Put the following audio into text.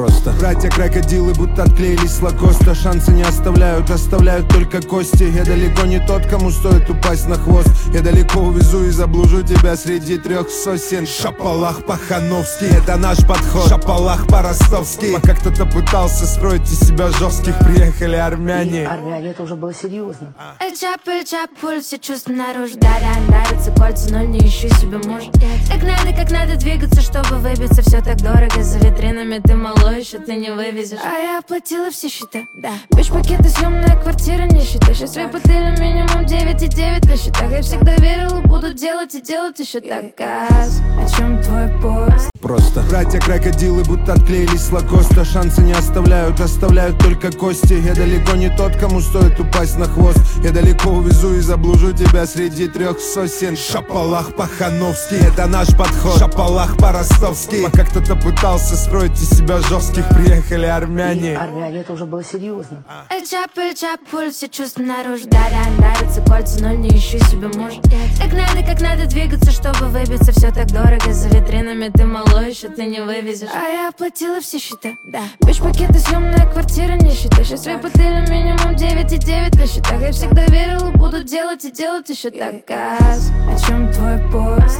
просто. Братья-крокодилы будто отклеились с лакоста. Шансы не оставляют, оставляют только кости. Я далеко не тот, кому стоит упасть на хвост. Я далеко увезу и заблужу тебя среди 3 сосен. Шапалах по-хановски, это наш подход. Шапалах по-ростовски. Пока кто-то пытался строить из себя жестких, приехали армяне. Армяне, это уже было серьезно. Чап, пульс, все чувства наружу. Да, нравятся кольца, но не ищу себе мужа. Как надо двигаться, чтобы выбиться. Все так дорого, за витринами ты малой, еще ты не вывезешь. А я оплатила все счета, да. Бич-пакеты, съемная квартира, не считай. Сейчас выплатили минимум 9,9 на счетах. Я всегда верила, буду делать и делать еще так. Газ, о чем твой поезд? Просто. Братья-крокодилы будто отклеились с лакоста. Шансы не оставляют, оставляют только кости. Я далеко не тот, кому стоит упасть на хвост. Я далеко увезу и заблужу тебя среди 3 сосен. Шапалах по-хановски, это наш подход. Шапалах по-ростовски. Пока кто-то пытался строить из себя жестких, приехали армяне. Армяне, это уже было серьезно. Чап, пульс, все чувства наружу. Да, нравятся кольца, но не ищу себе мужа. Как надо двигаться, чтобы выбиться. Все так дорого, за витринами ты малой, еще ты не вывезешь. А я оплатила все счета, да. Бич-пакеты, съемная квартира, не считай. Сейчас выплатили минимум 9,9 на счетах. Я всегда верила, буду делать и делать еще так. Газ, о чем твой поезд?